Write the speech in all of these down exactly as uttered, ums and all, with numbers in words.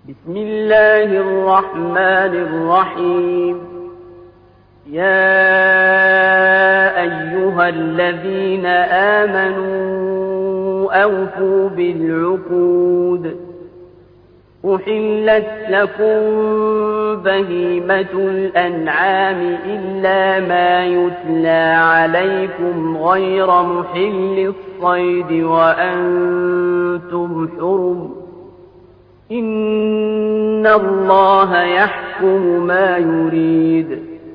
بسم الله الرحمن الرحيم. يا أيها الذين آمنوا أوفوا بالعقود. أحلت لكم بهيمة الأنعام إلا ما يتلى عليكم غير محل الصيد وأنتم حرم. إن الله يحكم ما يريد.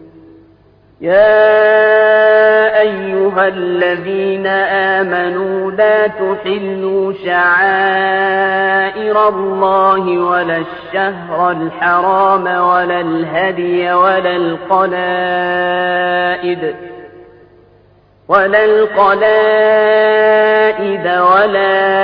يا أيها الذين آمنوا لا تحلوا شعائر الله ولا الشهر الحرام ولا الهدي ولا القلائد ولا القلائد ولا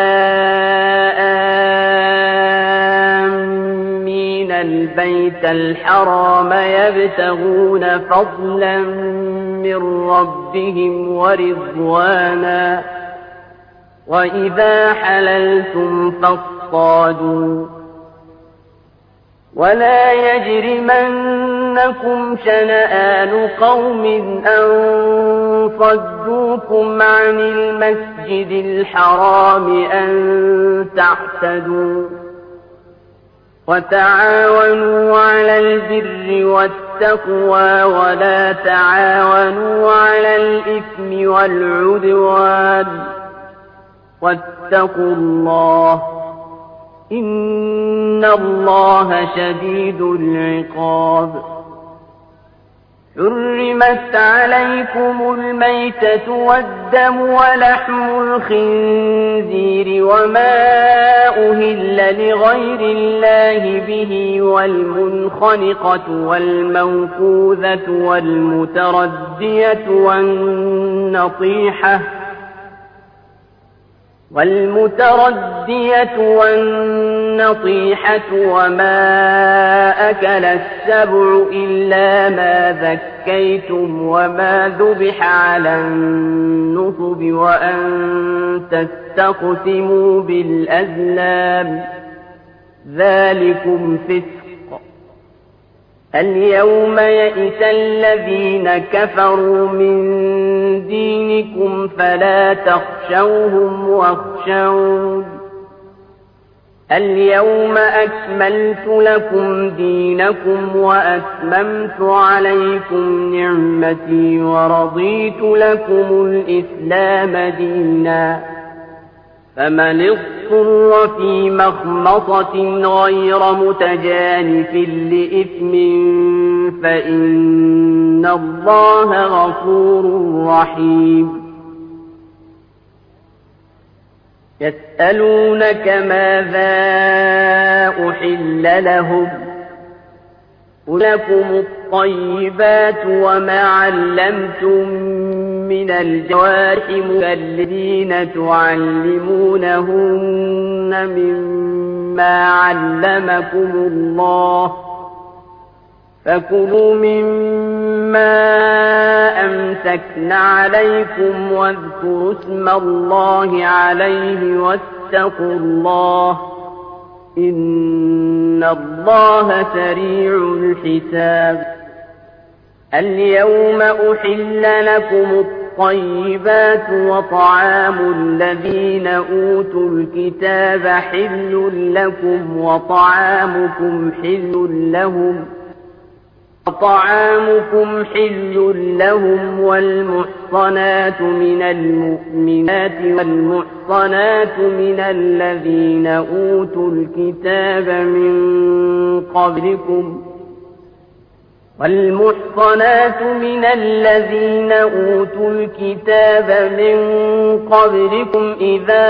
آمين البيت الحرام يبتغون فضلا من ربهم ورضوانا وإذا حللتم فاصطادوا ولا يجرمنكم شنآن قوم أن صدوكم عن المسجد الحرام أن تعتدوا وتعاونوا على البر والتقوى ولا تعاونوا على الإثم والعدوان واتقوا الله إن الله شديد العقاب. حرمت عليكم الميتة والدم ولحم الخنزير وما أهل لغير الله به والمنخنقة والموقوذة والمتردية والنطيحة والمتردية والنطيحة وما أكل السبع إلا ما ذكيتم وما ذبح على النصب وأن تستقسموا بالأزلام ذلكم فسق. اليوم يئس الذين كفروا من دينكم فلا تخشوهم واخشون. اليوم أكملت لكم دينكم وأتممت عليكم نعمتي ورضيت لكم الإسلام دينا. فمن اضطر في مخمصة غير متجانف لإثم فإن الله غفور رحيم. يسألونك ماذا أحل لهم قل لكم الطيبات وما علمتم من الجوارح مكلبين تعلمونهن مما علمكم الله فكلوا مما أمسكن عليكم واذكروا اسم الله عليه واتقوا الله إن الله سريع الحساب. اليوم أحل لكم الطيبات وطعام الذين أوتوا الكتاب حل لكم وطعامكم حل لهم وطعامكم حل لهم والمحصنات من المؤمنات والمحصنات من الذين أوتوا الكتاب من قبلكم والمحصنات من الذين أوتوا الكتاب من قبلكم إذا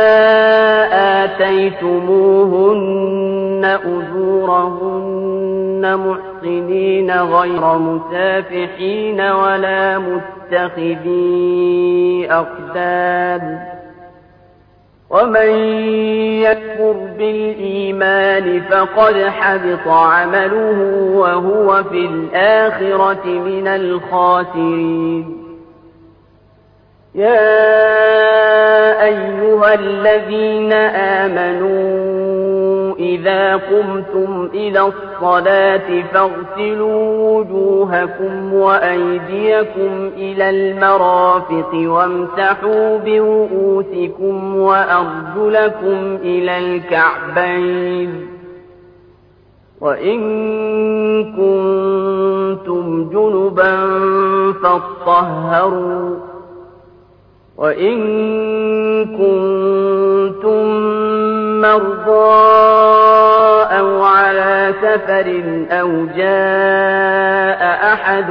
آتيتموهن أجورهن محصنين غير مسافحين ولا متخذي أخدان. ومن يكفر بالإيمان فقد حبط عمله وهو في الآخرة من الخاسرين. يا أيها الذين آمنوا إذا قمتم إلى الصلاة فاغسلوا وجوهكم وأيديكم إلى المرافق وامسحوا برؤوسكم وأرجلكم إلى الكعبين وإن كنتم جنبا فاطهروا وإن كنتم مرضى أو على سفر أو جاء أحد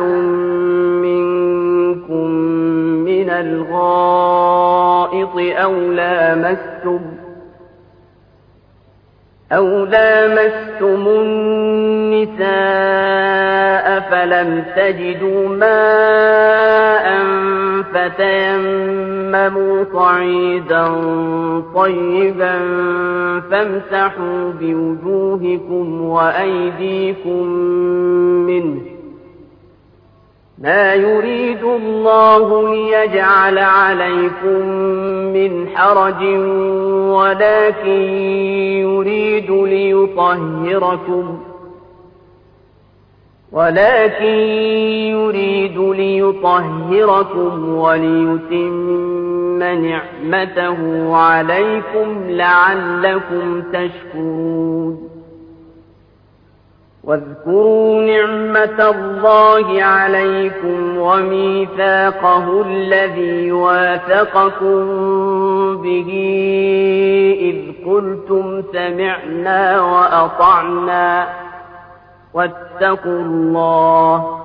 منكم من الغائط أو لامستم أو لامستم النساء فلم تجدوا ماء فتيمموا صعيدا طيبا فامسحوا بوجوهكم وأيديكم منه ما يريد الله ليجعل عليكم من حرج ولكن يريد ليطهركم ولكن يريد ليطهركم وليتم نعمته عليكم لعلكم تشكرون واذكروا نعمة الله عليكم وميثاقه الذي واثقكم به إذ قلتم سمعنا وأطعنا واتقوا الله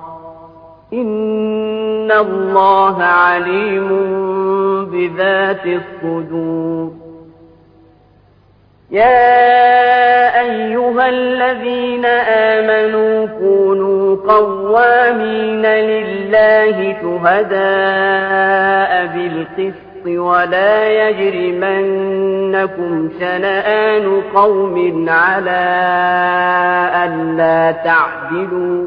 إن الله عليم بذات الصدور يا أيها الذين آمنوا كونوا قوامين لله شهداء بالقسط ولا يجرمنكم شنآن قوم على ألا تعدلوا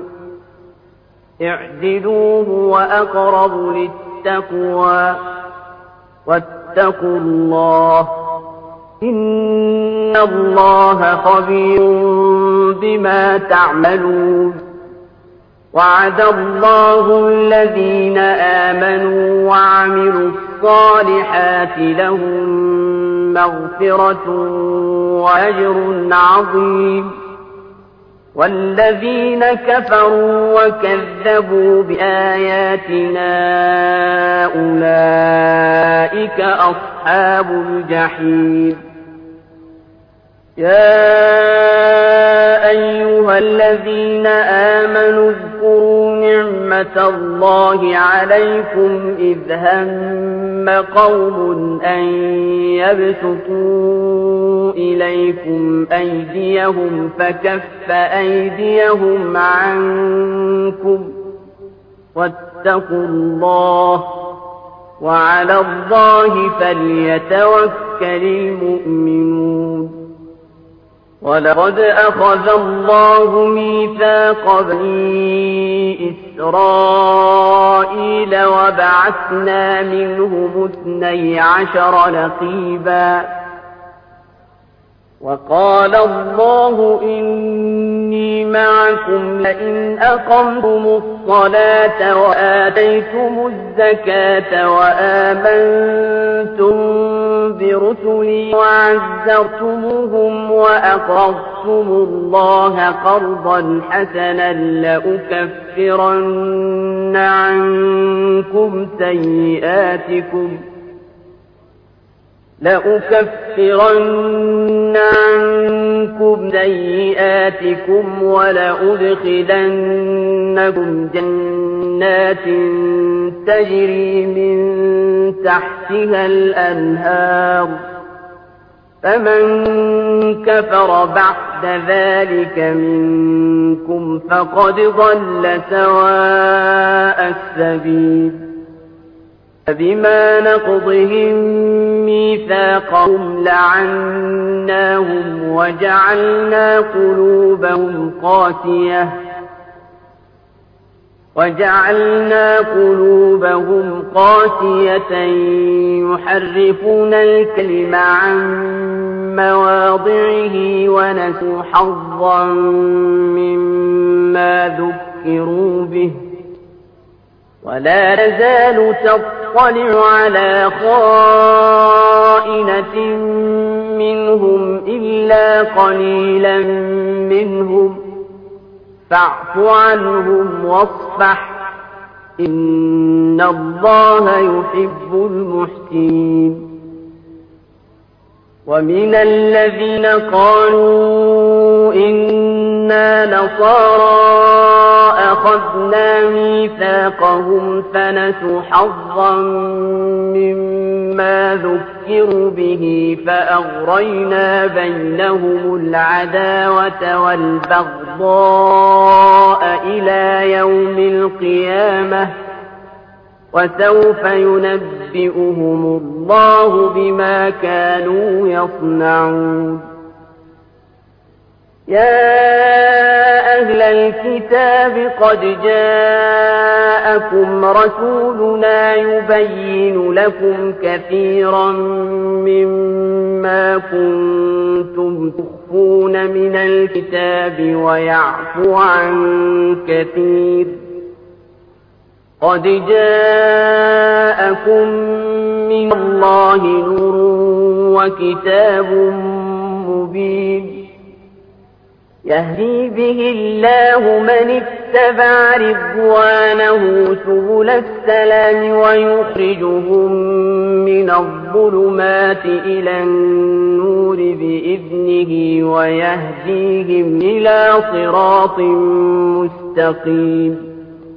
اعدلوا هو أقرب للتقوى واتقوا الله إن الله خبير بما تعملون وعد الله الذين آمنوا وعملوا الصالحات لهم مغفرة وأجر عظيم والذين كفروا وكذبوا بآياتنا أولئك أصحاب الجحيم يا أيها الذين آمنوا اذكروا نعمة الله عليكم إذ هم قوم أن يبسطوا إليكم أيديهم فكف أيديهم عنكم واتقوا الله وعلى الله فليتوكل المؤمنون ولقد أخذ الله ميثاق بني إسرائيل وبعثنا منهم اثني عشر نقيبا وقال الله إني معكم لئن أقمتم الصلاة وآتيتم الزكاة وآمنتم برسلي وعزرتموهم وأقرضتم الله قرضا حسنا لأكفرن عنكم سيئاتكم لأكفرن عنكم سيئاتكم ولأدخلنكم جنات تجري من تحتها الأنهار فمن كفر بعد ذلك منكم فقد ضل سواء السبيل فبما نقضهم ميثاقهم لعناهم وجعلنا قلوبهم قاسية وجعلنا قلوبهم قاسية يحرفون الكلم عن مواضعه ونسوا حظا مما ذكروا به ولا تزال تطلع على خائنة منهم إلا قليلا منهم فاعف عنهم واصفح إن الله يحب المحسنين. ومن الذين قالوا إنا نصارى أخذنا ميثاقهم فنسوا حظا مما ذكروا به فأغرينا بينهم العداوة والبغضاء إلى يوم القيامة وسوف ينبئهم الله بما كانوا يصنعون. يا أهل الكتاب قد جاءكم رسولنا يبين لكم كثيرا مما كنتم تخفون من الكتاب ويعفو عن كثير. قد جاءكم من الله نور وكتاب مبين يهدي به الله من اتبع رضوانه سبل السلام ويخرجهم من الظلمات إلى النور بإذنه ويهديهم إلى صراط مستقيم.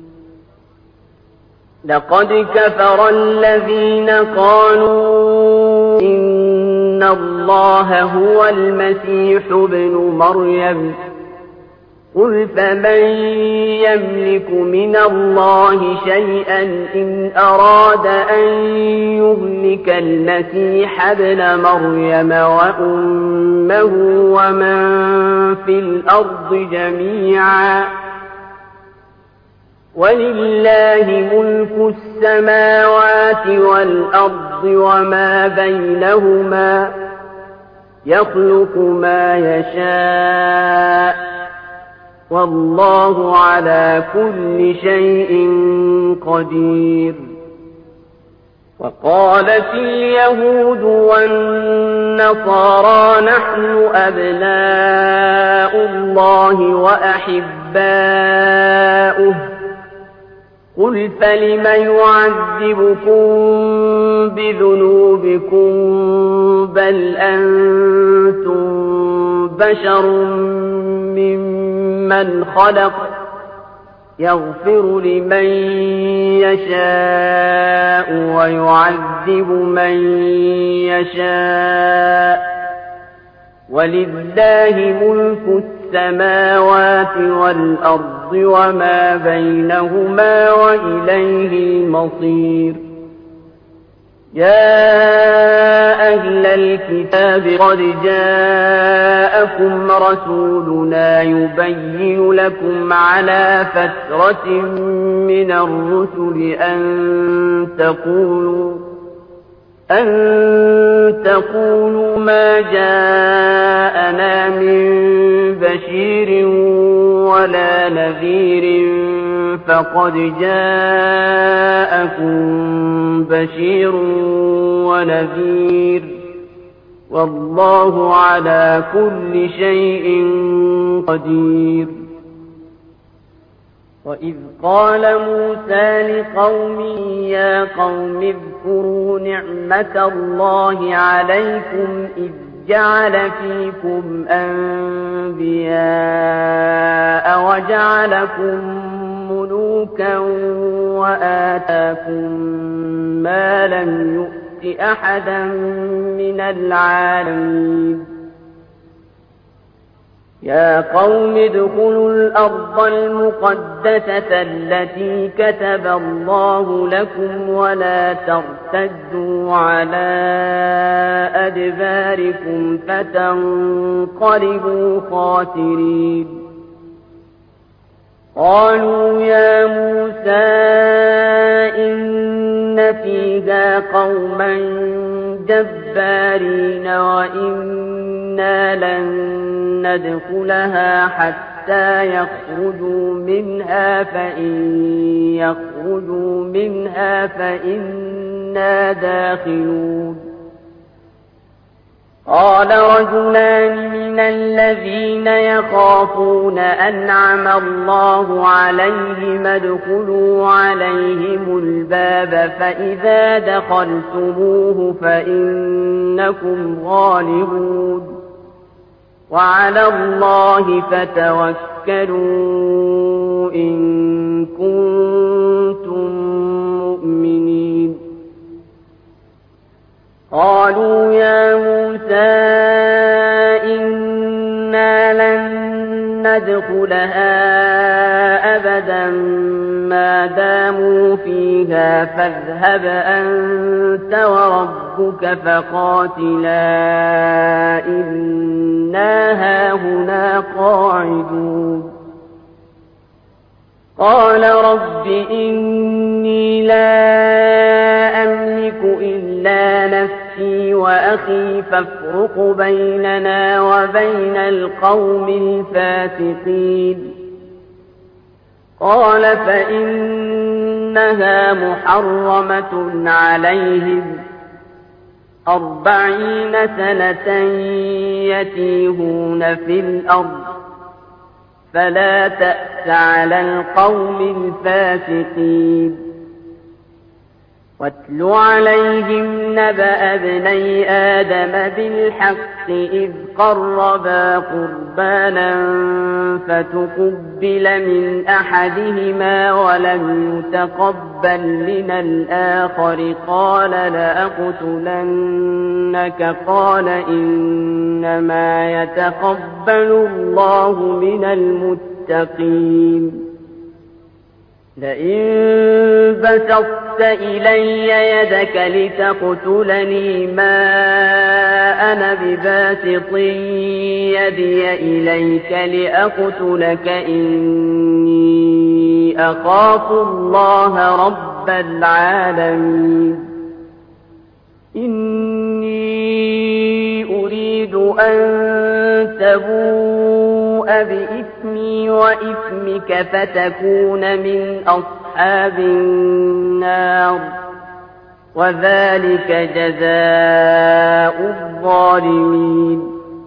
لقد كفر الذين قالوا إن الله هو المسيح ابن مريم قل فمن يملك من الله شيئا إن أراد أن يهلك المسيح ابن مريم وأمه ومن في الأرض جميعا ولله ملك السماوات والأرض وما بينهما يخلق ما يشاء والله على كل شيء قدير. وقالت اليهود والنصارى نحن أبناء الله وأحباؤه قل فلم يعذبكم بذنوبكم بل أنتم بشر ممن خلق يغفر لمن يشاء ويعذب من يشاء ولله ملك السماوات والأرض وما بينهما وإليه المصير. يا أهل الكتاب قد جاءكم رسولنا يبين لكم على فترة من الرسل أن تقولوا أن تقولوا ما جاءنا من بشير ولا نذير فقد جاءكم بشير ونذير والله على كل شيء قدير. وإذ قال موسى لقومه يا قوم اذكروا نعمة الله عليكم إذ جعل فيكم أنبياء وجعلكم ملوكا وآتاكم ما لم يؤت أحدا من العالمين. يا قوم ادخلوا الأرض المقدسة التي كتب الله لكم ولا ترتدوا على أدباركم فتنقلبوا خاسرين. قالوا يا موسى إن فيها قوما جبارين جبارين وإنا لن ندخلها حتى يخرجوا منها فإن يخرجوا منها فإنا داخلون قال رجلان من الذين يخافون أنعم الله عليهم ادخلوا عليهم الباب فإذا دخلتموه فإنكم غالبون وعلى الله فتوكلوا إن كنتم مؤمنين قالوا يا موسى إنا لن ندخلها أبدا ما داموا فيها فاذهب أنت وربك فقاتلا إنا هاهنا قاعدون قال رب إني لا أملك إلا نفسي وأخي فافرق بيننا وبين القوم الفاسقين قال فإنها محرمة عليهم أربعين سنة يتيهون في الأرض فلا تأس على القوم الفاسقين واتل عليهم نبأ ابني آدم بالحق إذ قربا قربانا فتقبل من أحدهما ولم يتقبل من الآخر قال لأقتلنك قال إنما يتقبل الله من المتقين لئن بسطت إلي يدك لتقتلني ما أنا بباسط يدي إليك لأقتلك إني أخاف الله رب العالمين إني أريد أن تبوء بإثمي وإثمك فتكون من أصحاب النار وذلك جزاء الظالمين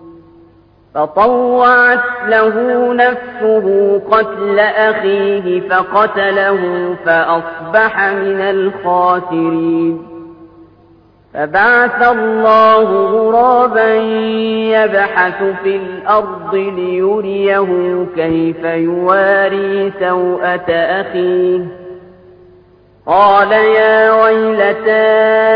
فطوعت له نفسه قتل أخيه فقتله فأصبح من الخاسرين فبعث الله غرابا يبحث في الأرض ليريه كيف يواري سوءة أخيه قال يا ويلتى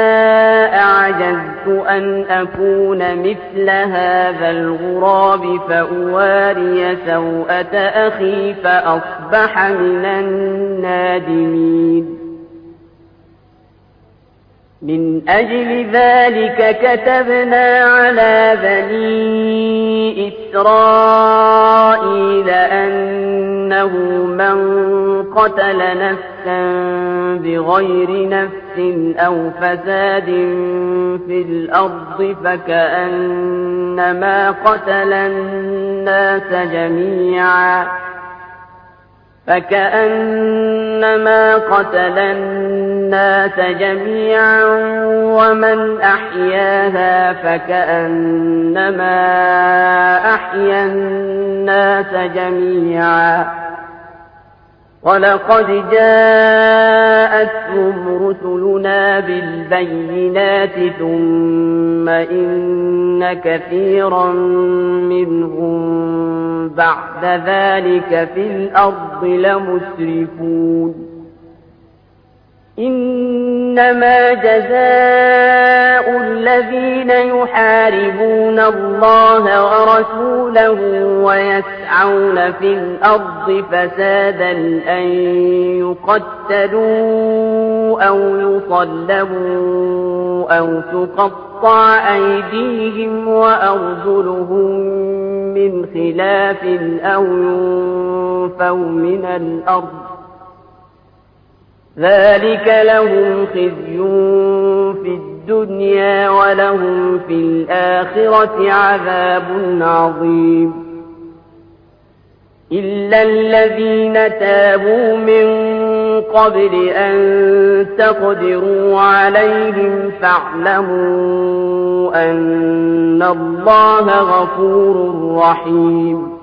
أعجزت أن أكون مثل هذا الغراب فأواري سوءة أخي فأصبح من النادمين من أجل ذلك كتبنا على بني إسرائيل أنه من قتل نفسا بغير نفس أو فساد في الأرض فكأنما قتل الناس جميعا فكأنما قتل الناس جميعا ومن أحياها فكأنما أحيا الناس جميعا ولقد جاءتهم رسلنا بالبينات ثم إن كثيرا منهم بعد ذلك في الأرض لمسرفون إنما جزاء الذين يحاربون الله ورسوله ويسعون في الأرض فسادا أن يقتلوا أو يصلبوا أو تقطع أيديهم وأرجلهم من خلاف أو ينفوا من الأرض ذلك لهم خزي في الدنيا الدنيا ولهم في الآخرة عذاب عظيم إلا الذين تابوا من قبل أن تقدروا عليهم فاعلموا أن الله غفور رحيم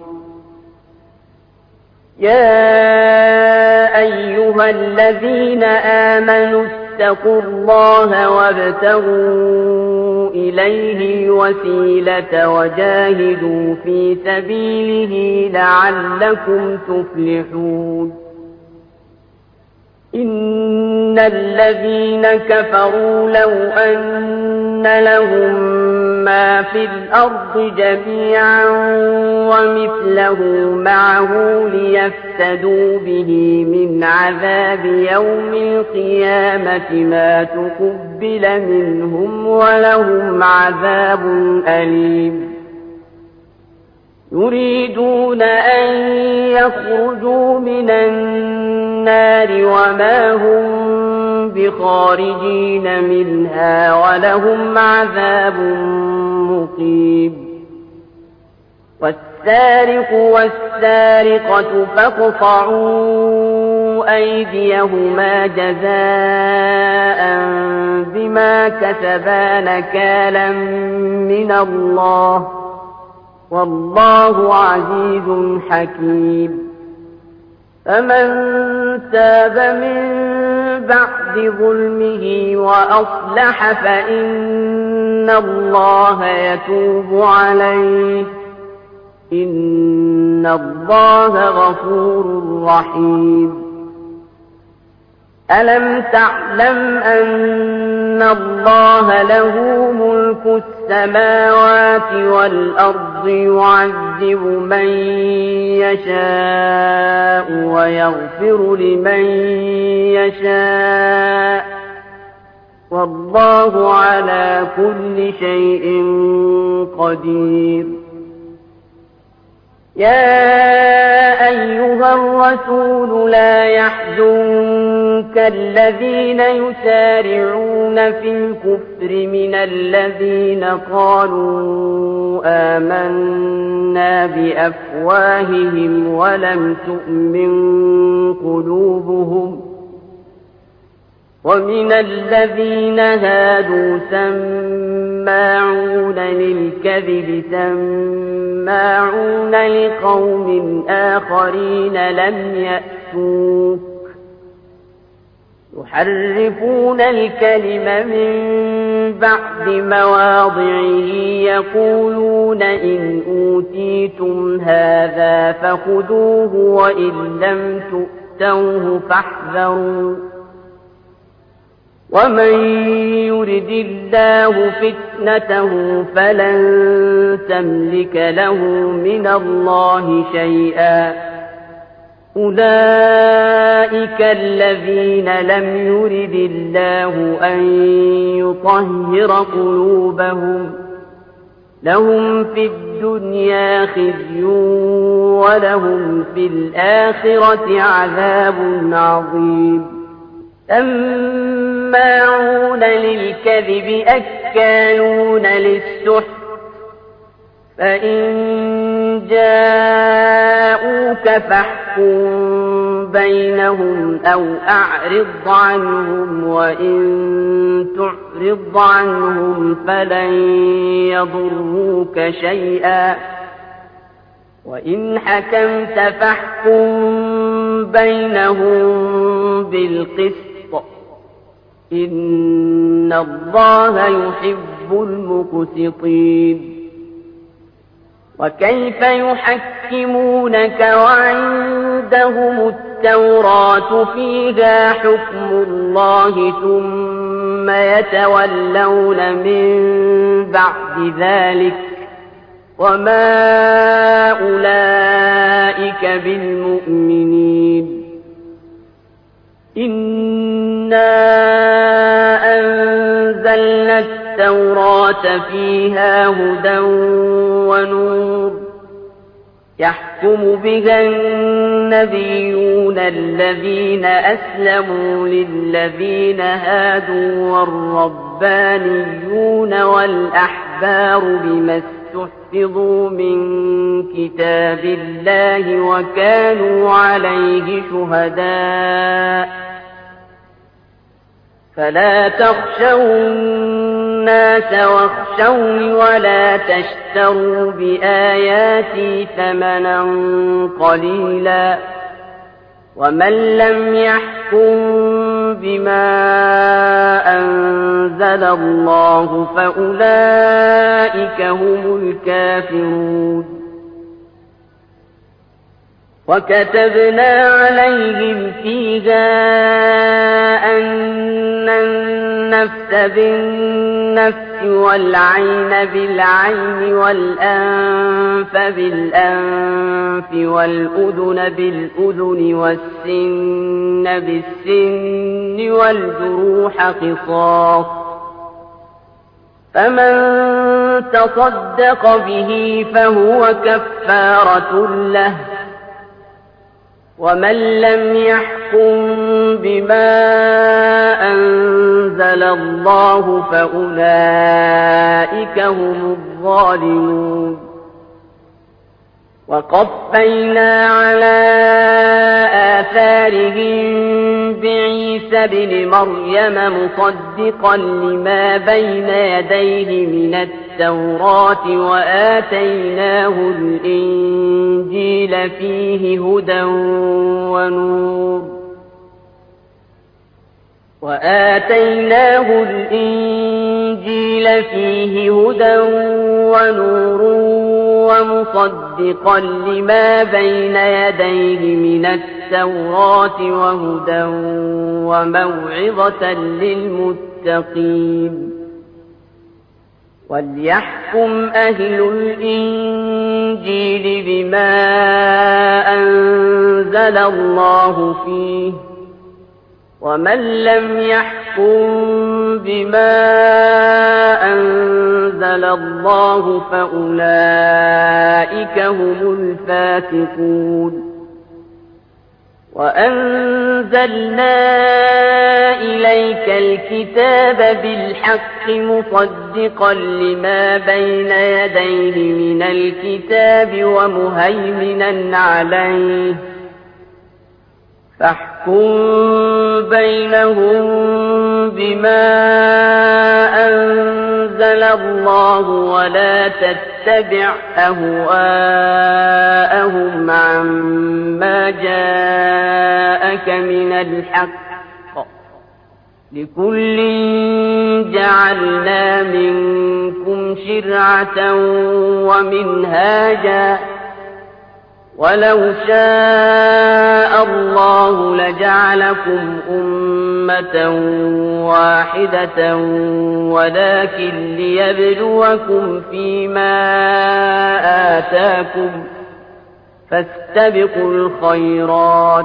يا أيها الذين آمنوا اتقوا الله وابتغوا إليه الوسيلة وجاهدوا في سبيله لعلكم تفلحون إن الذين كفروا لو أن لهم ما في الأرض جميعا ومثله معه ليفتدوا به من عذاب يوم القيامة ما تقبل منهم ولهم عذاب أليم يريدون أن يخرجوا من النار وما هم بخارجين منها ولهم عذاب مقيم والسارق والسارقة فاقطعوا أيديهما جزاء بما كسبا نكالا من الله والله عزيز حكيم فمن تاب من بعد ظلمه وأصلح فإن الله يتوب عليه إن الله غفور رحيم ألم تعلم أن الله له ملك السماوات والأرض يعذب من يشاء ويغفر لمن يشاء والله على كل شيء قدير يا أيها الرسول لا يحزنك الذين يسارعون في الكفر من الذين قالوا آمنا بأفواههم ولم تؤمن قلوبهم ومن الذين هادوا سماعون للكذب سماعون لقوم آخرين لم يأتوك يحرفون الكلم من بعد مواضعه يقولون إن أوتيتم هذا فخذوه وإن لم تؤتوه فاحذروا ومن يرد الله فتنته فلن تملك له من الله شيئا أولئك الذين لم يرد الله أن يطهر قلوبهم لهم في الدنيا خزي ولهم في الآخرة عذاب عظيم سماعون للكذب أكالون للسحت فإن جاءوك فاحكم بينهم أو أعرض عنهم وإن تعرض عنهم فلن يضروك شيئا وإن حكمت فاحكم بينهم بالقسط إن الله يحب المقسطين وكيف يحكمونك وعندهم التوراة فيها حكم الله ثم يتولون من بعد ذلك وما أولئك بالمؤمنين إنا أنزلنا التوراة فيها هدى ونور يحكم بها النبيون الذين أسلموا للذين هادوا والرب الرَّهْبَانِيُّونَ وَالْأَحْبَارُ بِمَا اسْتُحْفِظُوا مِن كِتَابِ اللَّهِ وَكَانُوا عَلَيْهِ شُهَدَاءَ فَلَا تَخْشَوُا النَّاسَ وَاخْشَوْنِ وَلَا تَشْتَرُوا بِآيَاتِي ثَمَنًا قَلِيلًا وَمَن لَّمْ يَحْكُم بِمَا أَنزَلَ اللَّهُ فَأُولَٰئِكَ هُمُ الْكَافِرُونَ وَكَتَبْنَا عَلَيْهِمْ فِيهَا أَنَّ النَّفْسَ بِالنَّفْسِ وَالْعَيْنَ بِالْعَيْنِ وَالْأَنفَ بِالْأَنفِ وَالْأُذُنَ بِالْأُذُنِ وَالسِّنَّ بِالسِّنِّ وَالْجُرُوحَ قِصَاصٌ فَمَن تَصَدَّقَ بِهِ فَهُوَ كَفَّارَةٌ لَّهُ وَمَن لَّمْ يَحْكُم بِمَا أَنزَلَ اللَّهُ فَأُولَٰئِكَ هُمُ الظَّالِمُونَ وَقَفَّيْنَا عَلَىٰ آثَارِهِم بِعِيسَى ابْنِ مَرْيَمَ مُصَدِّقًا لِّمَا بَيْنَ يَدَيْهِ مِنَ التَّوْرَاةِ وَآتَيْنَاهُ الْإِنجِيلَ فِيهِ هُدًى وَنُورٌ وَآتَيْنَاهُ الْإِنجِيلَ فِيهِ هُدًى وَنُورٌ وَمُصَدِّقًا لِّمَا بَيْنَ يَدَيْهِ مِنَ التَّوْرَاةِ وَهُدًى وَمَوْعِظَةً لِّلْمُتَّقِينَ وَلْيَحْكُمْ أَهْلُ الْإِنجِيلِ بِمَا أَنزَلَ اللَّهُ فِيهِ وَمَن لَّمْ يَحْكُم بِمَا أَنزَلَ اللَّهُ فَأُولَٰئِكَ هُمُ الْفَاسِقُونَ وَأَنزَلْنَا إِلَيْكَ الْكِتَابَ بِالْحَقِّ مُصَدِّقًا لِّمَا بَيْنَ يَدَيْهِ مِنَ الْكِتَابِ وَمُهَيْمِنًا عَلَيْهِ فَاحْكُم بَيْنَهُم بِمَا أَنزَلَ اللَّهُ وَلَا تَتَّبِعْ أَهْوَاءَهُمْ عَمَّا جَاءَكَ مِنَ الْحَقِّ ۚ لِكُلٍّ جَعَلْنَا مِنكُمْ شِرْعَةً وَمِنْهَاجًا ۚ وَلَوْ شَاءَ اللَّهُ لَجَعَلَكُمْ أُمَّةً وَاحِدَةً وَلَٰكِن لِّيَبْلُوَكُمْ فِيمَا آتَاكُمْ ۖ فَاسْتَبِقُوا الْخَيْرَاتِ ۚ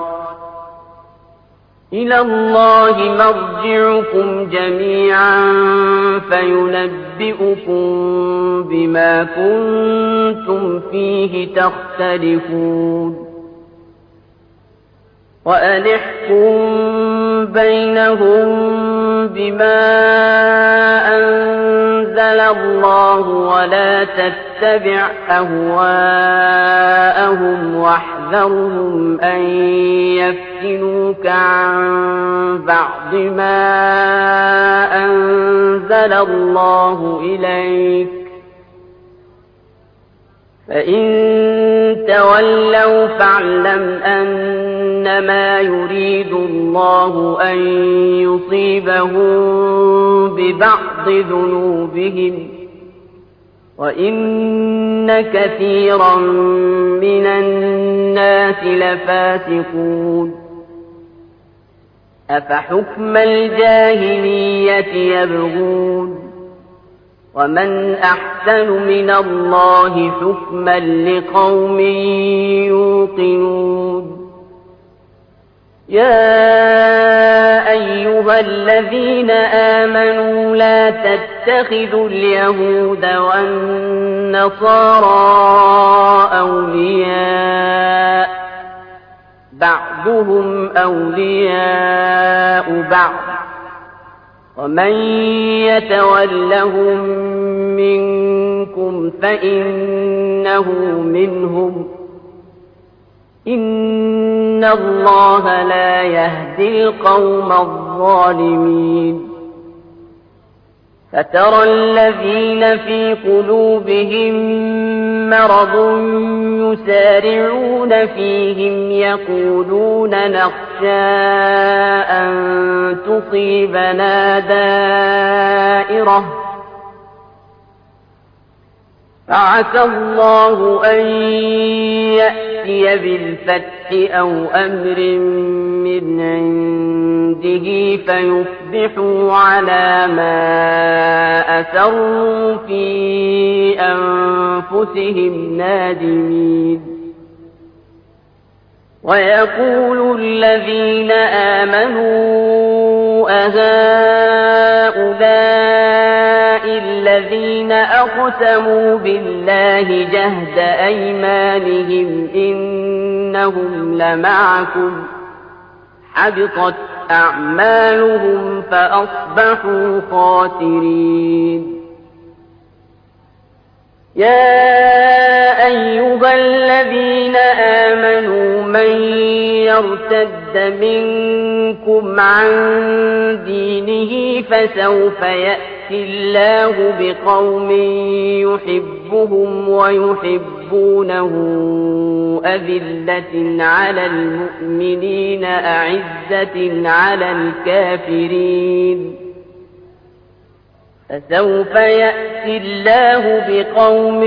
إِلَى اللَّهِ مَرْجِعُكُمْ جَمِيعًا فَيُنَبِّئُكُم بِمَا كُنتُمْ فِيهِ تَخْتَلِفُونَ وَأَنِ احْكُم بَيْنَهُم بِمَا أَنزَلَ اللَّهُ وَلَا تَتَّبِعْ أَهْوَاءَهُمْ وَاحْذَرْهُمْ أَن يَفْتِنُوكَ عَن بَعْضِ مَا أَنزَلَ اللَّهُ إِلَيْكَ ۖ فَإِن تَوَلَّوْا فَاعْلَمْ أَنَّمَا يُرِيدُ اللَّهُ أَن يُصِيبَهُم بِبَعْضِ ذُنُوبِهِمْ ۗ وَإِنَّ كَثِيرًا مِّنَ النَّاسِ لَفَاسِقُونَ أَفَحُكْمَ الْجَاهِلِيَّةِ يَبْغُونَ وَمَنْ أَحْسَنُ مِنَ اللَّهِ حُكْمًا لِقَوْمٍ يُوقِنُونَ يَا أَيُّهَا الَّذِينَ آمَنُوا لَا تَتَّخِذُوا الْيَهُودَ وَالنَّصَارَىٰ أَوْلِيَاءَ ۘ بَعْضُهُمْ أَوْلِيَاءُ بَعْضٍ ۚ ومن يتولهم منكم فإنه منهم إن الله لا يهدي القوم الظالمين فترى الذين في قلوبهم مرض يسارعون فيهم يقولون نخشى أن تصيبنا دائرة فعسى الله أن يأتي بالفتح أو أمر من عنده فيصبحوا على ما أسروا في أنفسهم نادمين ويقول الذين آمنوا أهؤلاء الذين أقسموا بالله جهد أيمانهم إنهم لمعكم حبطت أعمالهم فأصبحوا خاسرين يا أيها الذين آمنوا من يرتد منكم عن دينه فسوف يأتي الله بقوم يحبهم ويحبونه أذلة على المؤمنين أعزة على الكافرين فسوف يأتي الله بقوم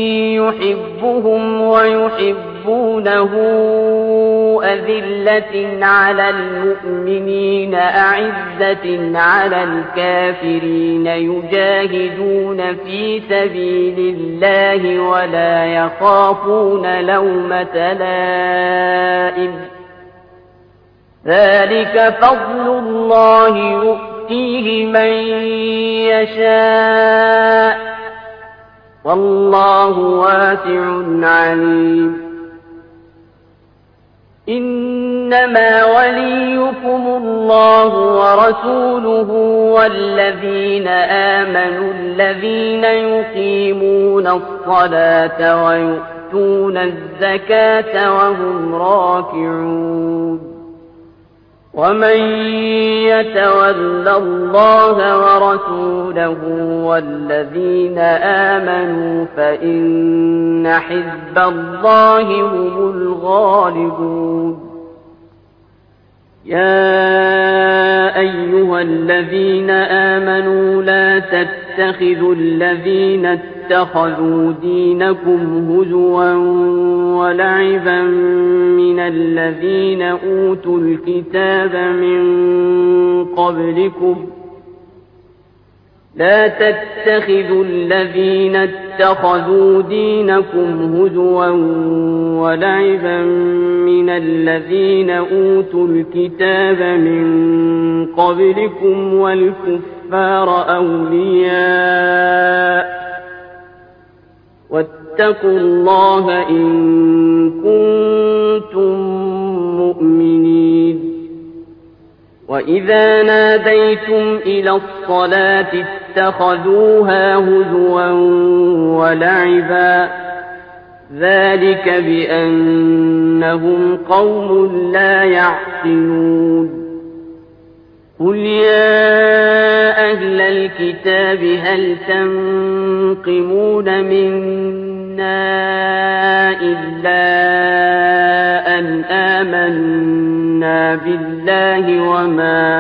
يحبهم ويحبونه أذلة على المؤمنين أعزة على الكافرين يجاهدون في سبيل الله ولا يخافون لومة لائم ذلك فضل الله يؤتيه من يشاء والله واسع عليم إنما وليكم الله ورسوله والذين آمنوا الذين يقيمون الصلاة ويؤتون الزكاة وهم راكعون ومن يتول الله ورسوله والذين آمنوا فإن حزب الله هم الغالبون يا أيها الذين آمنوا لا تتخذوا الذين اتخذوا دينكم هزوا ولعبا من الذين أوتوا الكتاب من قبلكم لا تتخذوا الذين اتخذوا دينكم هزوا ولعبا من الذين أوتوا الكتاب من قبلكم والكفار أولياء واتقوا الله إن كنتم مؤمنين وإذا ناديتم إلى الصلاة اتخذوها هزوا ولعبا ذلك بأنهم قوم لا يعقلون قل يا أهل الكتاب هل تنقمون منا إلا أن آمنا بالله وما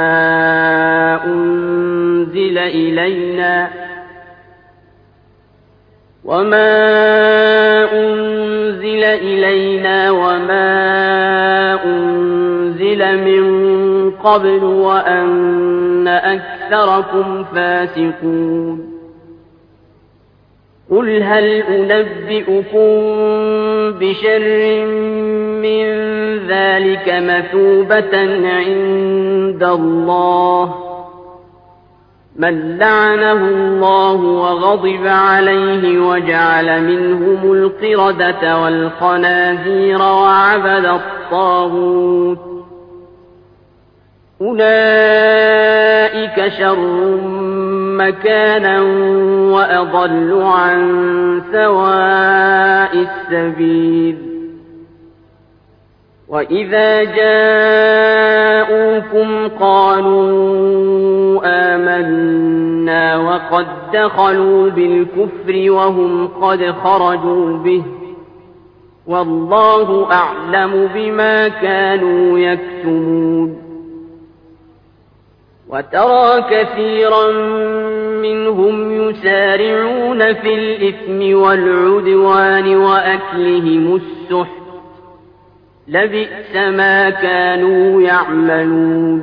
أنزل إلينا وما أنزل إلينا وما أنزل من قبل وأن أكثركم فاسقون قل هل أنبئكم بشر من ذلك مثوبة عند الله من لعنه الله وغضب عليه وجعل منهم القردة والخنازير وعبد الطاغوت أولئك شر مكانا وأضل عن سواء السبيل وإذا جاءوكم قالوا آمنا وقد دخلوا بالكفر وهم قد خرجوا به والله أعلم بما كانوا يكتمون وترى كثيرا منهم يسارعون في الإثم والعدوان وأكلهم السحت لبئس ما كانوا يعملون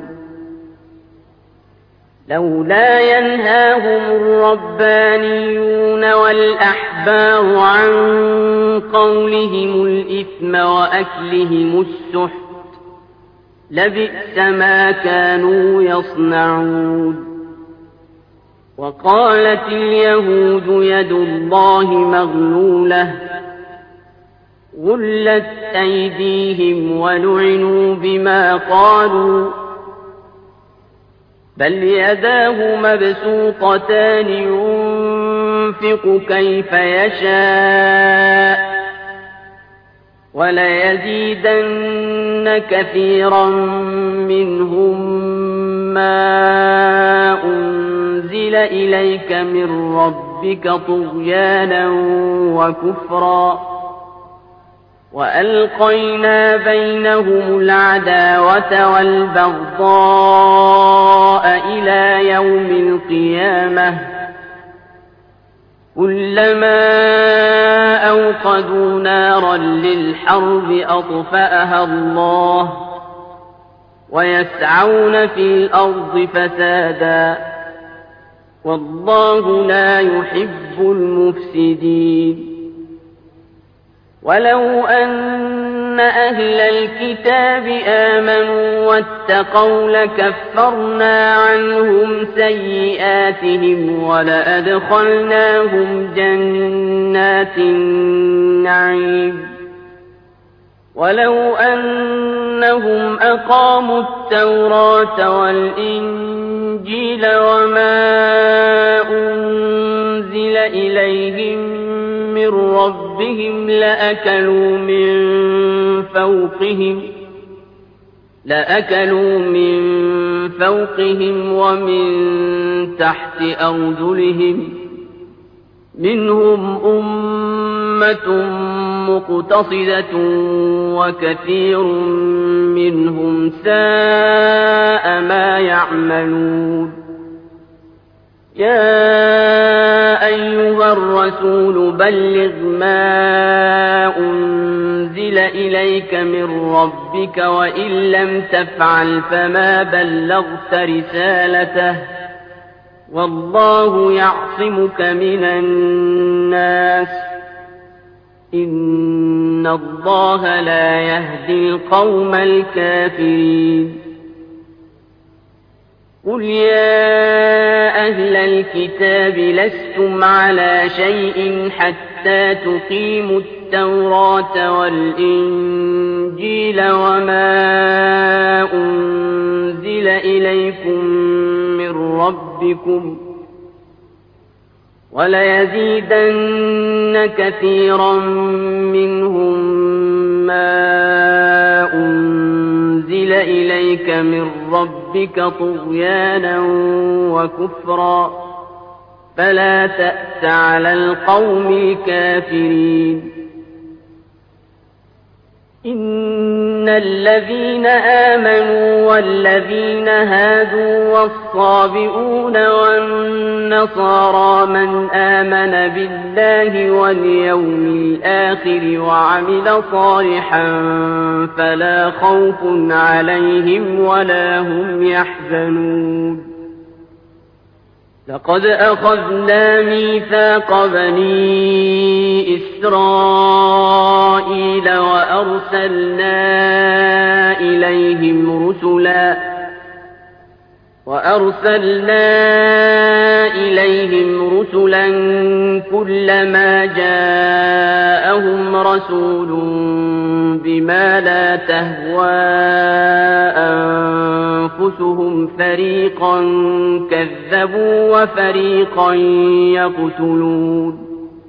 لولا ينهاهم الربانيون والأحبار عن قولهم الإثم وأكلهم السحت لبئس ما كانوا يصنعون وقالت اليهود يد الله مغلولة غلت أيديهم ولعنوا بما قالوا بل يداه مبسوطتان ينفق كيف يشاء وليزيدن كثيرا منهم ما أنزل إليك من ربك طغيانا وكفرا وألقينا بينهم العداوة والبغضاء إلى يوم القيامة كلما أوقدوا نارا للحرب أطفأها الله ويسعون في الأرض فسادا والله لا يحب المفسدين ولو أن أهل الكتاب آمنوا واتقوا لكفرنا عنهم سيئاتهم ولأدخلناهم جنات النعيم ولو أنهم أقاموا التوراة والإنجيل وما أنزل إليهم من ربهم لأكلوا من فوقهم لأكلوا من فوقهم ومن تحت أرجلهم منهم أمة مقتصدة وكثير منهم ساء ما يعملون يا أيها الرسول بلغ ما أنزل إليك من ربك وإن لم تفعل فما بلغت رسالته والله يعصمك من الناس إن الله لا يهدي القوم الكافرين قل يا أهل الكتاب لستم على شيء حتى تقيموا التوراة والإنجيل وما أنزل إليكم من ربكم وليزيدن كثيرا منهم ما أنزل إليك من ربك طغيانا وكفرا فلا تأس على القوم الكافرين إن الذين آمنوا والذين هادوا والصابئون والنصارى من آمن بالله واليوم الآخر وعمل صالحا فلا خوف عليهم ولا هم يحزنون لقد أخذنا ميثاق بني إسرائيل وأرسلنا إليهم رسلا وأرسلنا إليهم رسلا كلما جاءهم رسول بما لا تهوى أنفسهم فريقا كذبوا وفريقا يقتلون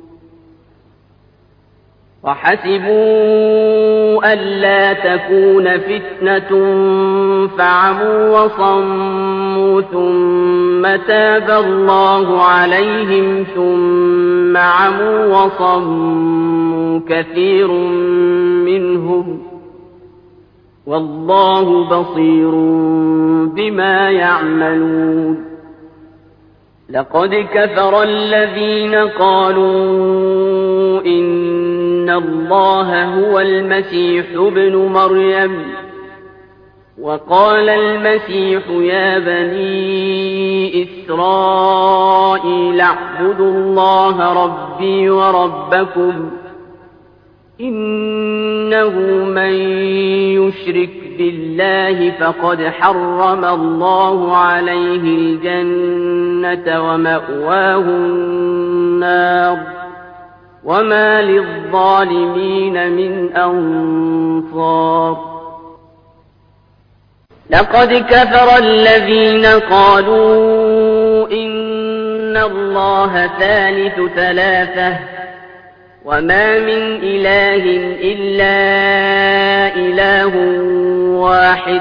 وحسبوا ألا تكون فتنة فعموا وصموا ثم تاب الله عليهم ثم عموا وصموا كثير منهم والله بصير بما يعملون لقد كفر الذين قالوا إن الله هو المسيح ابن مريم وقال المسيح يا بني إسرائيل اعبدوا الله ربي وربكم إنه من يشرك بالله فقد حرم الله عليه الجنة ومأواه النار وما للظالمين من أنصار لقد كفر الذين قالوا إن الله ثالث ثلاثة وما من إله إلا إله واحد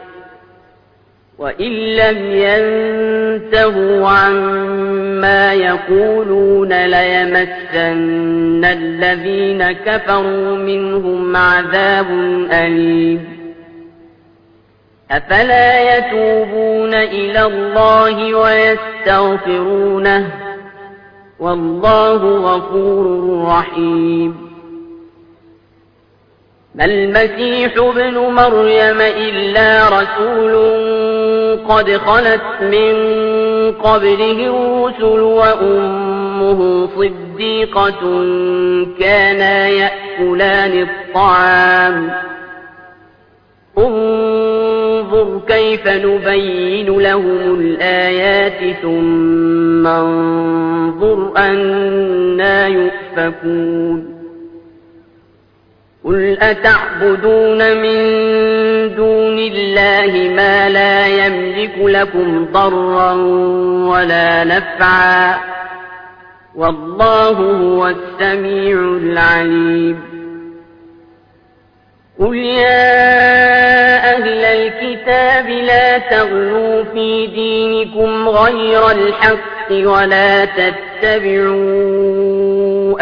وإن لم ينتهوا عما يقولون ليمسن الذين كفروا منهم عذاب أليم أفلا يتوبون إلى الله ويستغفرونه والله غفور رحيم ما المسيح ابن مريم إلا رسول قد خلت من قبله الرسل وأمه صديقة كانا يأكلان الطعام انظر كيف نبين لهم الآيات ثم انظر أنى يؤفكون قل أتعبدون من دون الله ما لا يملك لكم ضرا ولا نفعا والله هو السميع العليم قل يا أهل الكتاب لا تغلوا في دينكم غير الحق ولا تتبعوا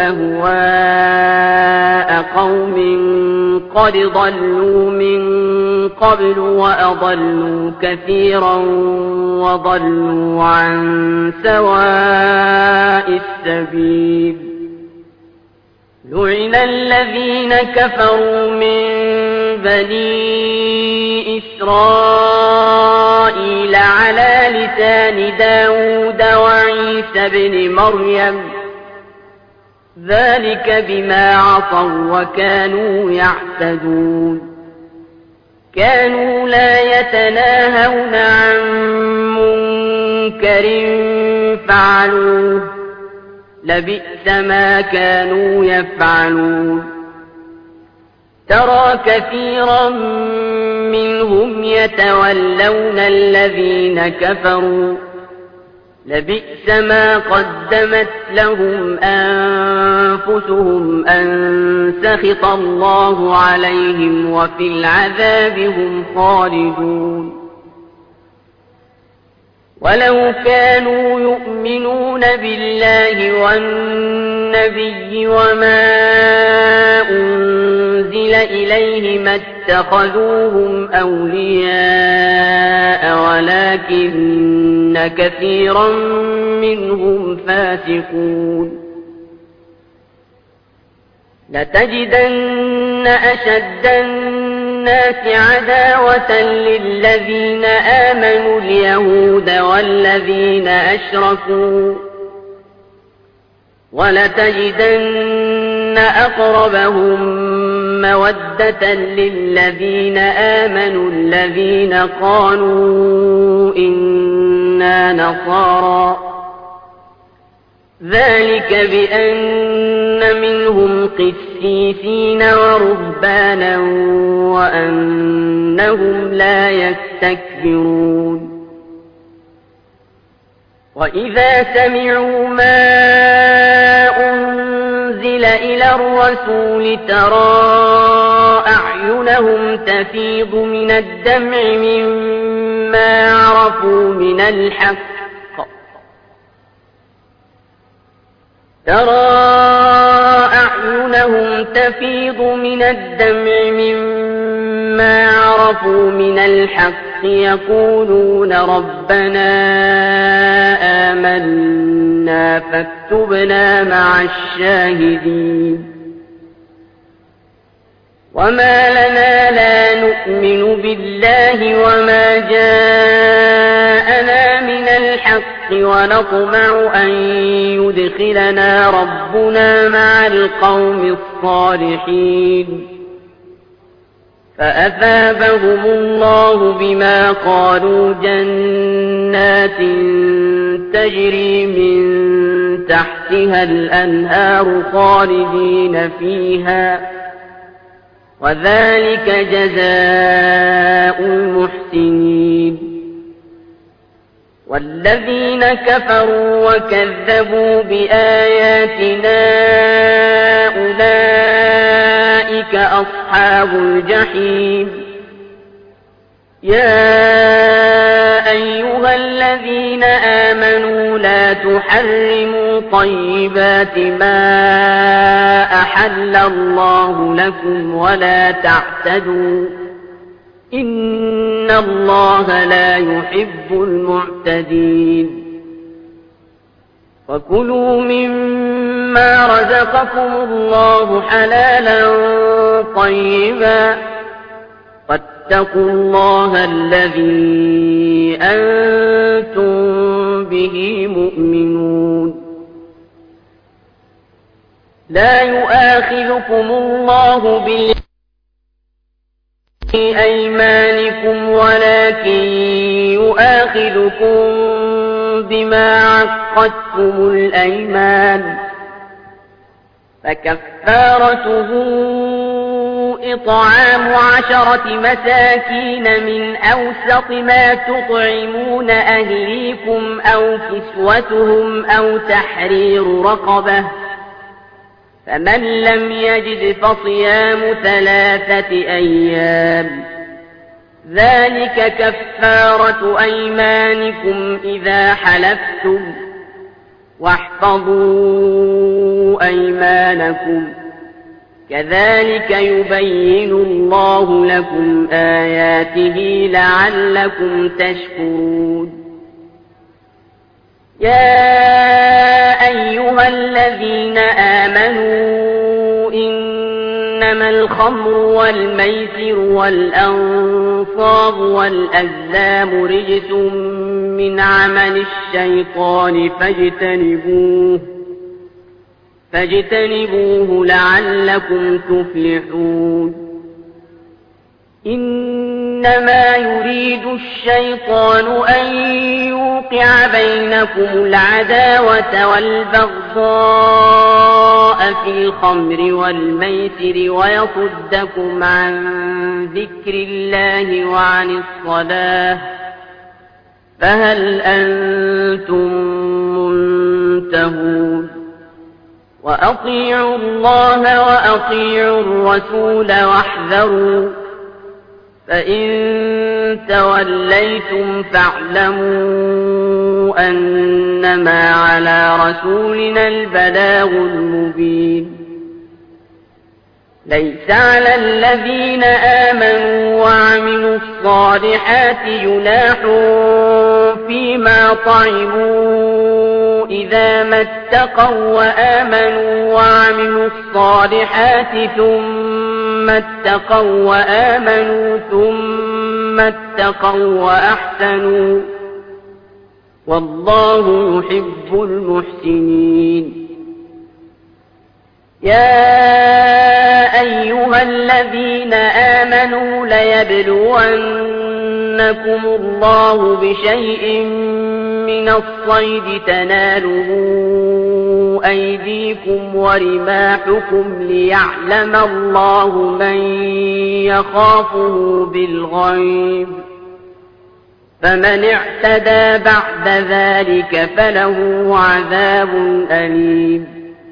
أهواء قوم قد ضلوا من قبل وأضلوا كثيرا وضلوا عن سواء السبيل لعن الذين كفروا من بني إسرائيل على لسان داود وعيسى بن مريم ذلك بما عصوا وكانوا يعتدون كانوا لا يتناهون عن منكر فعلوه لبئس ما كانوا يفعلون ترى كثيرا منهم يتولون الذين كفروا لبئس ما قدمت لهم أنفسهم أن سخط الله عليهم وفي العذاب هم خالدون ولو كانوا يؤمنون بالله والنبي وما أنزل إليه ما اتخذوهم أولياء ولكن كثيرا منهم فاسقون لتجدن أشد الناس عداوة للذين آمنوا اليهود والذين أشركوا ولتجدن أقربهم مودة للذين آمنوا الذين قالوا إنا نصارى ذلك بأن منهم قسيسين ورهبانا وأنهم لا يستكبرون يستكبرون وإذا سمعوا ما أنزل إلى الرسول ترى أعينهم تفيض من الدمع مما عرفوا من الحق ترى أعينهم تفيض من الدمع مما عرفوا من الحق يقولون ربنا آمنا فاكتبنا مع الشاهدين وما لنا لا نؤمن بالله وما جاءنا من الحق ونطمع أن يدخلنا ربنا مع القوم الصالحين فأثابهم الله بما قالوا جنات تجري من تحتها الأنهار خالدين فيها وذلك جزاء المحسنين والذين كفروا وكذبوا بآياتنا أولئك أصحاب الجحيم يا أيها الذين آمنوا لا تحرموا طيبات ما أحل الله لكم ولا تعتدوا إن الله لا يحب المعتدين وكلوا مما رزقكم الله حلالا طيبا واتقوا الله الذي أنتم به مؤمنون لا يؤاخذكم الله بأيمانكم ولكن يؤاخذكم بما عقدتم الأيمان فكفارته إطعام عشرة مساكين من أوسط ما تطعمون أهليكم أو كسوتهم أو تحرير رقبة فمن لم يجد فصيام ثلاثة أيام ذلك كفارة أيمانكم إذا حلفتم واحفظوا أيمانكم كذلك يبين الله لكم آياته لعلكم تشكرون يا أيها الذين آمنوا إنما الخمر والميسر والأنصاب والأزلام رجس من عمل الشيطان فاجتنبوه فاجتنبوه لعلكم تفلحون إنما يريد الشيطان أن يوقع بينكم العداوة والبغضاء في الخمر والميسر ويصدكم عن ذكر الله وعن الصلاة فهل أنتم منتهون وأطيعوا الله وأطيعوا الرسول واحذروا فإن توليتم فاعلموا أنما على رسولنا البلاغ المبين ليس على الذين آمنوا وعملوا الصالحات جناح فيما طعموا إذا ما اتقوا وآمنوا وعملوا الصالحات ثم اتقوا وآمنوا ثم اتقوا وأحسنوا والله يحب المحسنين يا أيها الذين آمنوا ليبلونكم الله بشيء من الصيد تناله أيديكم ورماحكم ليعلم الله من يخافه بالغيب فمن اعتدى بعد ذلك فله عذاب أليم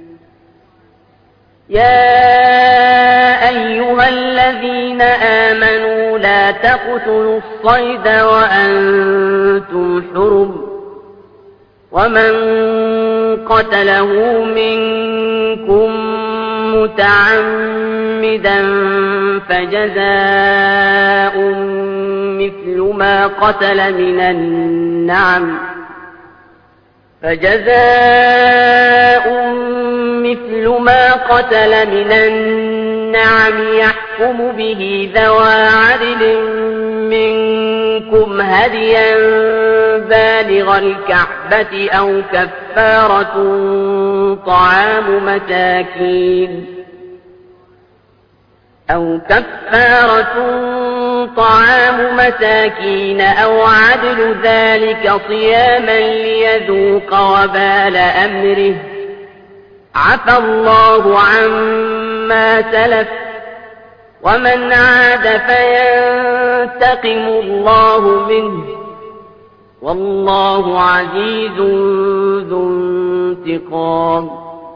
يا أيها الذين آمنوا لا تقتلوا الصيد وأنتم حرم ومن قتله منكم متعمدا فجزاء مثل ما قتل من النعم فجزاء مثل ما قتل من النعم يحكم به ذوى عدل منكم هديا بالغ الكعبة أو كفارة طعام مساكين أو كفارة طعام مساكين أو عدل ذلك صياما ليذوق وبال أمره عفى الله عما سلف ومن عاد فينتقم الله منه والله عزيز ذو انتقام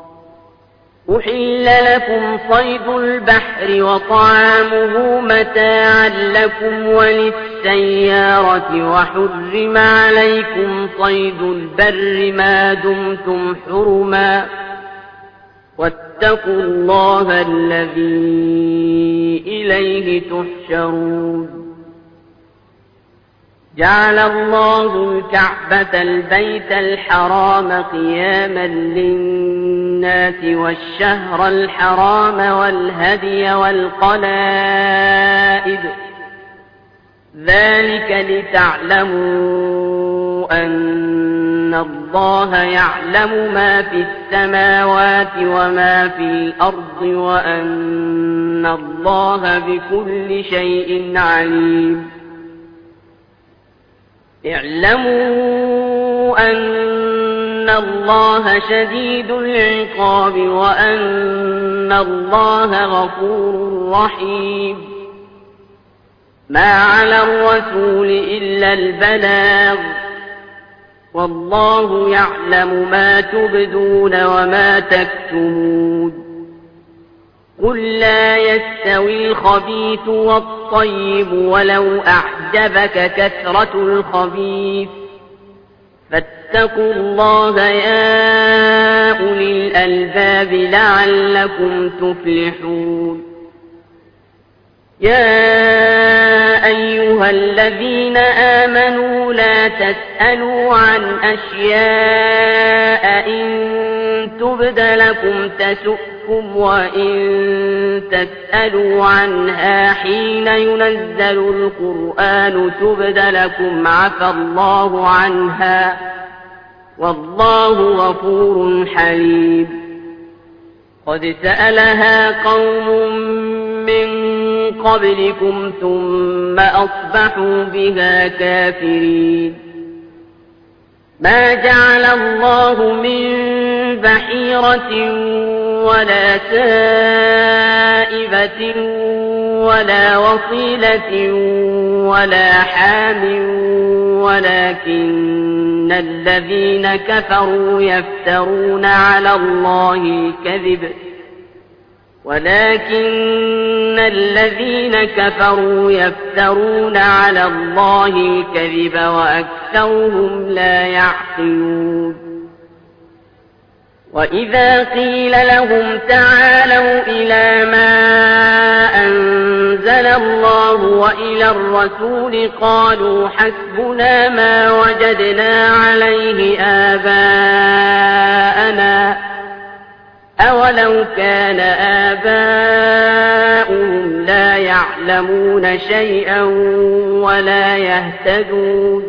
أحل لكم صيد البحر وطعامه متاعا لكم وللسيارة وحرم عليكم صيد البر ما دمتم حرما واتقوا الله الذي إليه تحشرون جعل الله الكعبة البيت الحرام قياما للناس والشهر الحرام والهدي والقلائد ذلك لتعلموا أن الله يعلم ما في السماوات وما في الأرض وأن الله بكل شيء عليم اعلموا أن الله شديد العقاب وأن الله غفور رحيم ما على الرسول إلا البلاغ والله يعلم ما تبدون وما تكتمون قل لا يستوي الخبيث والطيب ولو أعجبك كثرة الخبيث فاتقوا الله يا أولي الألباب لعلكم تفلحون يا أيها الذين آمنوا لا تسألوا عن أشياء إن تبد لكم تسؤكم وإن تسألوا عنها حين ينزل القرآن تبد لكم عفى الله عنها والله غفور حليم قد سألها قوم من قبلكم ثم أصبحوا بها كافرين ما جعل الله من بحيرة ولا سائبة ولا وصيلة ولا حام ولكن الذين كفروا يفترون على الله الكذب ولكن الذين كفروا يفترون على الله الكذب وأكثرهم لا يعقلون وإذا قيل لهم تعالوا إلى ما أنزل الله وإلى الرسول قالوا حسبنا ما وجدنا عليه آباءنا أولو كان آباؤهم لا يعلمون شيئا ولا يهتدون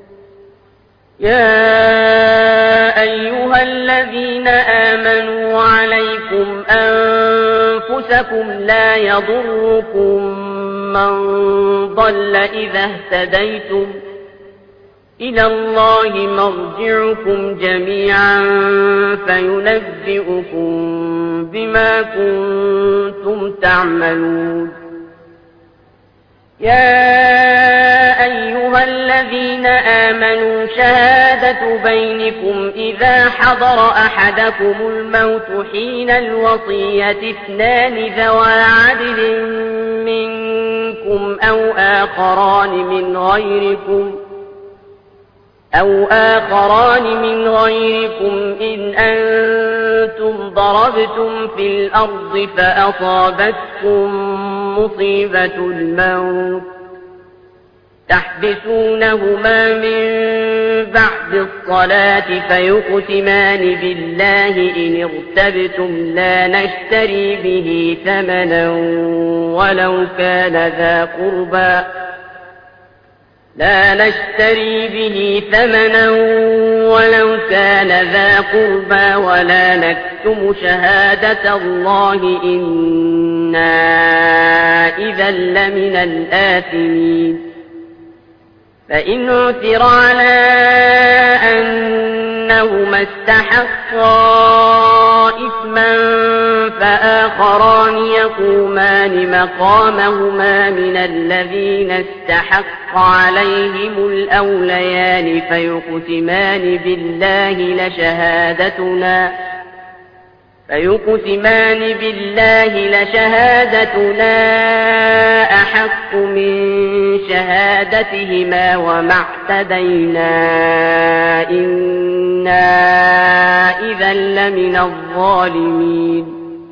يا أيها الذين آمنوا عليكم أنفسكم لا يضركم من ضل إذا اهتديتم إلى الله مرجعكم جميعا فينبئكم بما كنتم تعملون يا أيها الذين آمنوا شهادة بينكم إذا حضر أحدكم الموت حين الوصية اثنان ذوى عدل منكم أو آخران من غيركم أو آخران من غيركم إن أنتم ضربتم في الأرض فأصابتكم مصيبة الموت تحبسونهما من بعد الصلاة فيقسمان بالله إن ارتبتم لا نشتري به ثمنا ولو كان ذا قربى لا نشتري به ثمنا ولو كان ذا قربى ولا نكتم شهادة الله إنا إذا لمن الآثمين فإن عثر على أنهما استحقا إثما فآخران يقومان مقامهما من الذين استحق عليهم الأوليان فيقسمان بالله لشهادتنا فيقسمان بالله لشهادتنا أحق من شهادتهما وما اعتدينا إنا إذا لمن الظالمين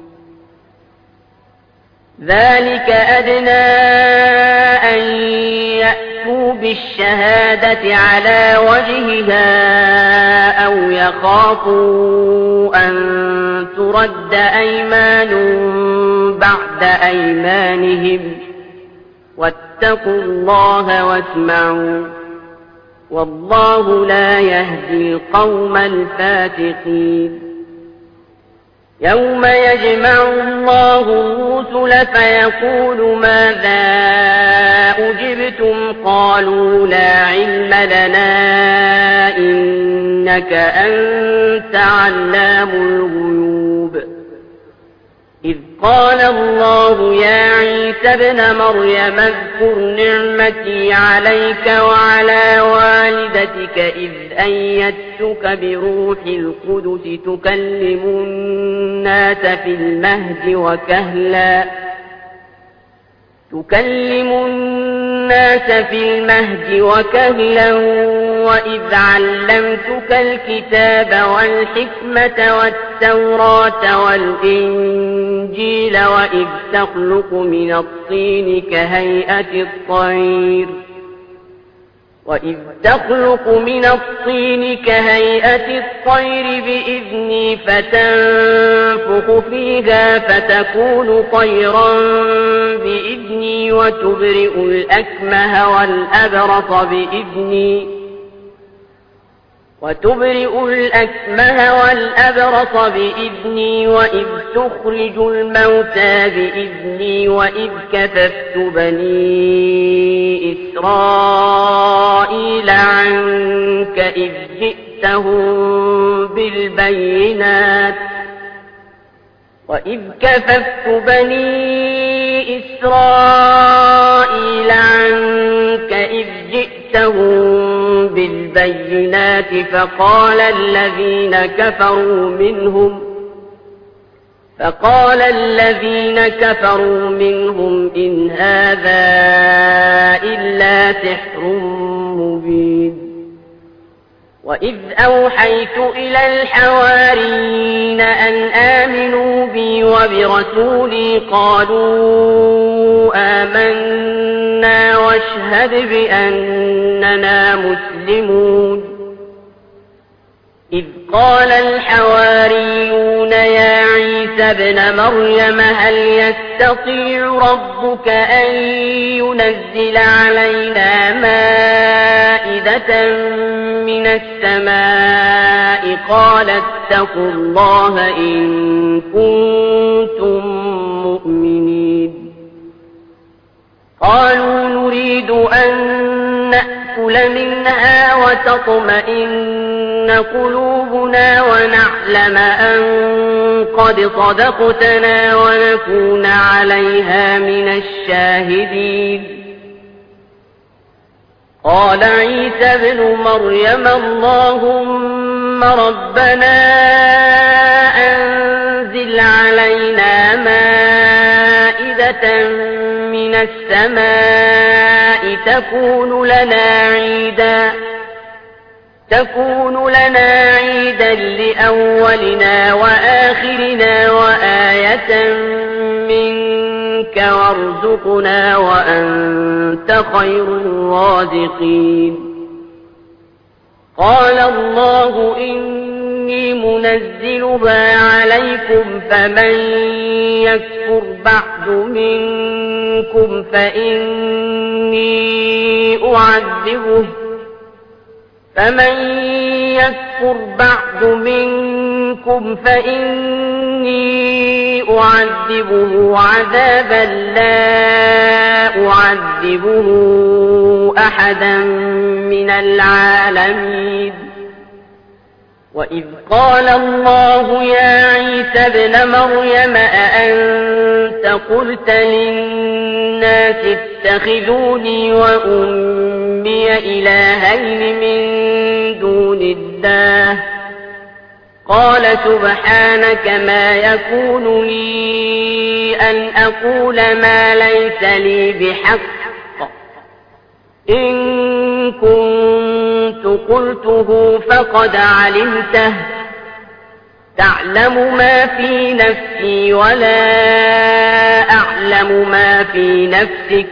ذلك أدنى أن يأتوا بالشهادة على وجهها أو يخافوا أن ترد أيمان بعد أيمانهم واتقوا الله واسمعوا والله لا يهدي القوم الفاسقين يوم يجمع الله الرسل فيقول ماذا أجبتم قالوا لا علم لنا إنك أنت علام الغيوب إذ قال الله يا عيسى ابن مريم اذكر نعمتي عليك وعلى والدتك إذ أيدتك بروح القدس تكلم الناس في المهد وكهلا تكلم الناس في المهد وكهلا وإذ علمتك الكتاب والحكمة والتوراة والإنجيل وإذ تخلق من الطين كهيئة الطير وإذ تخلق من الطين كهيئة الطير بإذني فتنفخ فيها فتكون طيرا بإذني وتبرئ الأكمه والأبرص بإذني وتبرئ الأكمه والأبرص بإذني وإذ تخرج الموتى بإذني وإذ كففت بني إسرائيل عنك إذ جئتهم بالبينات وإذ كففت بني إسرائيل عنك إذ جئتهم بالبينات فقال الذين كفروا منهم فقال الذين كفروا منهم إن هذا إلا سحر مبين وإذ أوحيت إلى الحواريين أن آمنوا بي وبرسولي قالوا آمنا واشهد بأننا مسلمون إذ قال الحواريون يا عيسى ابن مريم هل يستطيع ربك أن ينزل علينا مائدة من السماء قال اتقوا الله إن كنتم مؤمنين قالوا نريد أن نأكل منها وتطمئن قلوبنا ونعلم أن قد صدقتنا ونكون عليها من الشاهدين قال عيسى ابن مريم اللهم ربنا أنزل علينا مائدة من السماء تكون لنا عيدا تكون لنا عيدا لأولنا وآخرنا وآية منك وارزقنا وأنت خير الرازقين قال الله إني منزلها عليكم فمن يكفر بعد منكم فإني أعذبه فمن يكفر بعد منكم فإني أعذبه عذابا لا أعذبه أحدا من العالمين وإذ قال الله يا عيسى ابن مريم أأنت قلت للناس اتخذوني وأمي إلهين من دون الله قال سبحانك ما يكون لي أن أقول ما ليس لي بحق إن كنت قلته فقد علمته تعلم ما في نفسي ولا أعلم ما في نفسك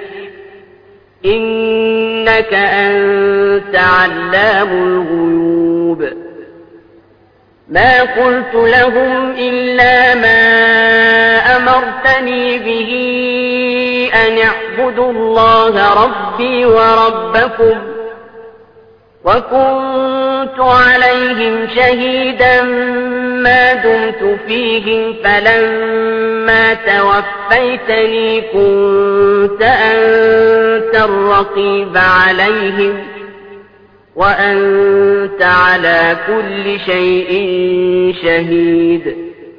إنك أنت علام الغيوب ما قلت لهم إلا ما أمرتني به أن اعبدوا الله ربي وربكم وكنت عليهم شهيدا ما دمت فيهم فلما توفيتني كنت أنت الرقيب عليهم وأنت على كل شيء شهيد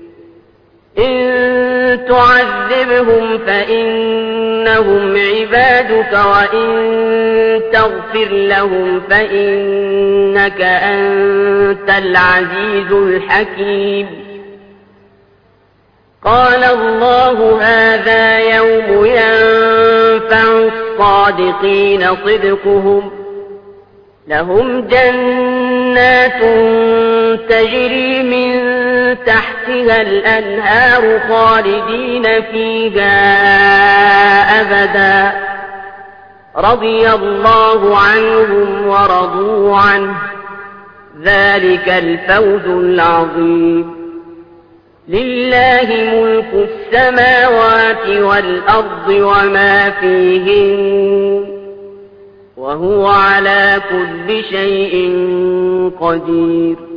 إن تعذبهم فإنهم عبادك وإن تغفر لهم فإنك أنت العزيز الحكيم قال الله هذا يوم ينفع الصادقين صدقهم لهم جنات تجري من تحتها الأنهار خالدين فيها أبدا رضي الله عنهم ورضوا عنه ذلك الفوز العظيم لله ملك السماوات والأرض وما فيهن وهو على كل شيء قدير